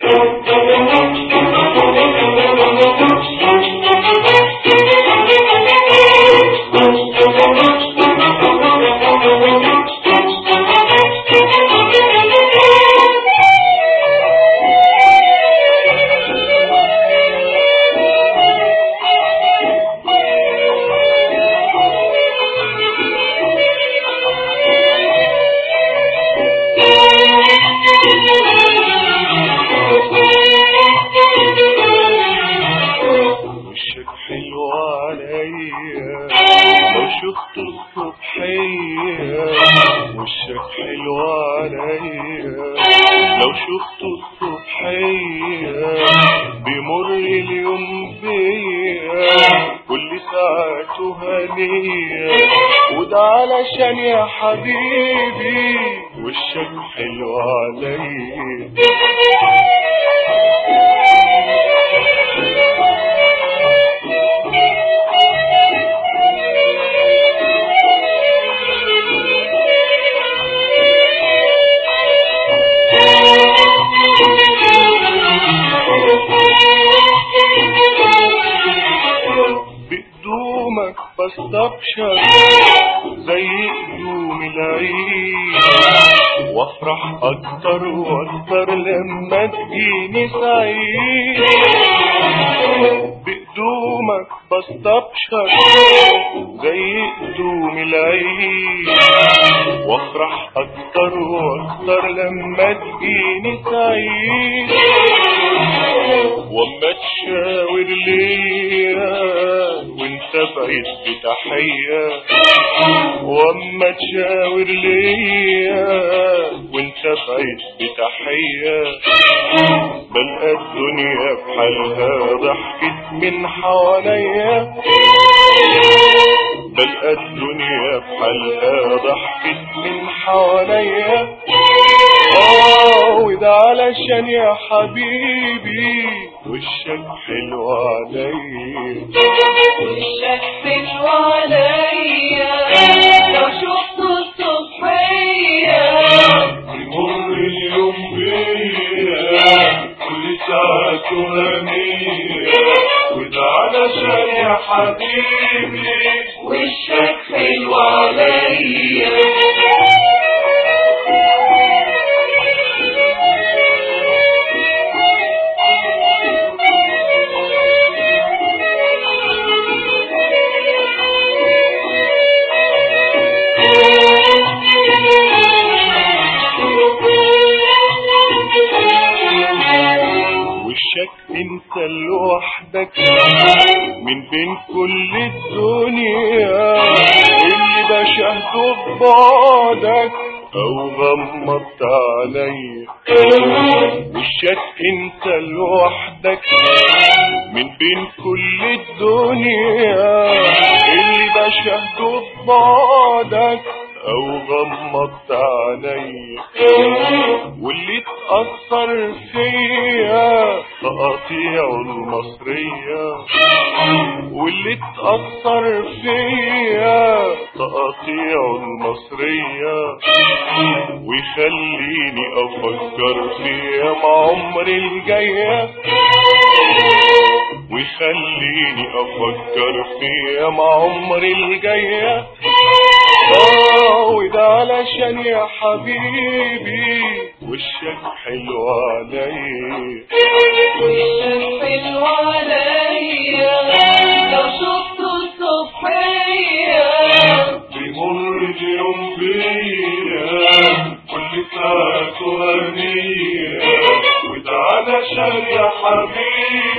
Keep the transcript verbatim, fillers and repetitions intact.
وشك حلو عليا لو شفت الصبحية بيمر اليوم بيا كل ساعته هنية وده علشان يا حبيبي وشك حلو عليا بستبشر زي قدوم العيد وافرح اكتر واكتر لما تجيني سعيد بقدومك بستبشر زي قدوم العيد وافرح اكتر واكتر لما تجيني سعيد واما تشاور ليا وانت بعيد بتحية واما تشاور ليا وانت بعيد بتحية بلقى الدنيا بحالها ضحكت من حواليا بلقى الدنيا بحالها ضحكت من حواليا اه وده علشان يا حبيبي وشك حلو عليا وشك حلو عليا لو شفت الصبحية بيمر اليوم بيا كل ساعة هنية وده علشان يا حبيبي وشك حلو عليا انت لوحدك من بين كل الدنيا اللي بشهده ببعدك او غمضت عليا وشك انت لوحدك من بين كل الدنيا اللي بشهده ببعدك او غمضت عليا واللي تأثر فيا تقاطيع المصرية واللي تأثر فيا تقاطيع المصرية ويخليني افكر في ايام عمري الجاية ويخليني افكر في ايام عمري الجاية اه وده علشان يا حبيبي وشك حلو عليا وشك حلو عليا لو شفت الصبحية بيمر اليوم بيا كل ساعة هنية وده علشان يا حبيبي